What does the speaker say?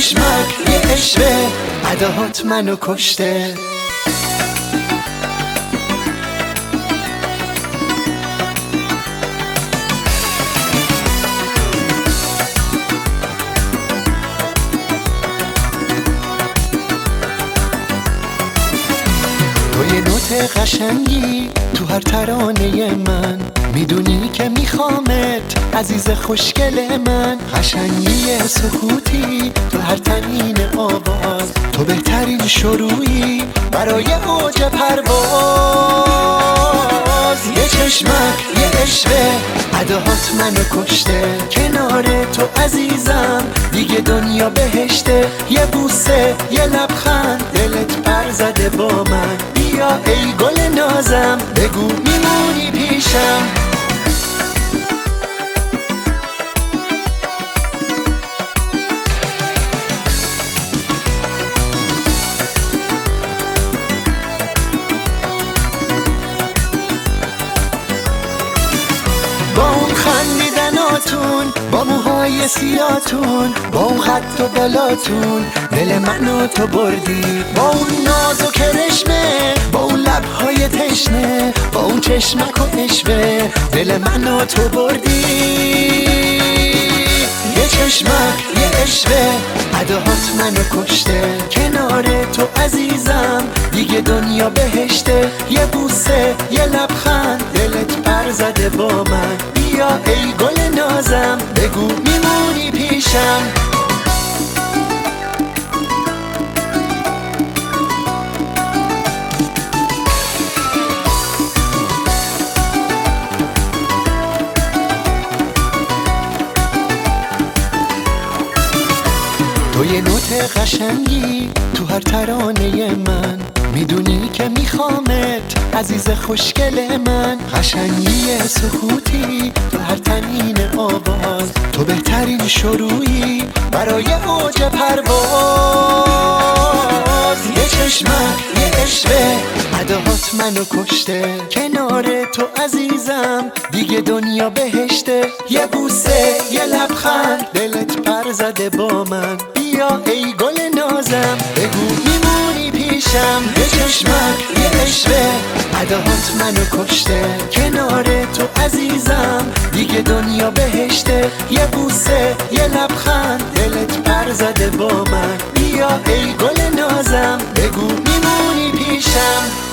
چشمک یه اشوه اداهات منو کشته. تو یه نوت قشنگی تو هر ترانه من، میدونی که میخوامت عزیز خوشگل من. قشنگی سکوتی تو هر تنین آواز، تو بهترین شروعی برای اوج پرواز. یه چشمک یه اشوه اداهات منو کشته. کنار تو عزیزم دیگه دنیا بهشته. یه بوسه یه لبخند دلت پر زده با من. بیا ای گل نازم بگو میمونی پیشم. با اون خندیدناتون، با موهای سیاتون، با اون خط و بالاتون دل منو تو بردی. با اون ناز و کرشمه، با اون لبهای تشنه، با اون چشمک و اشوه دل منو تو بردی. یه چشمک یه اشوه اداهات منو کشته. کنار تو عزیزم دیگه دنیا بهشته. یه بوسه یه لبخند دلت پر زده با من. بیا ای گل نازم بگو میمونی پیشم. تو یه نوت قشنگی تو هر ترانه من، میدونی که میخوامت عزیز خوشگل من. قشنگی سکوتی تو هر تنین آواز، تو بهترین شروعی برای اوج پرواز. یه چشمک یه اشوه اداهات منو کشته. کنار تو عزیزم دیگه دنیا بهشته. یه بوسه یه لبخند دلت پر زده با من. بیا ای گل نازم بگو میمونی پیشم. یه چشمک یه اشوه اداهات منو کشته. کنار تو عزیزم دیگه دنیا بهشته. یه بوسه یه لبخند دلت پر زده با من. بیا ای گل نازم بگو میمونی پیشم.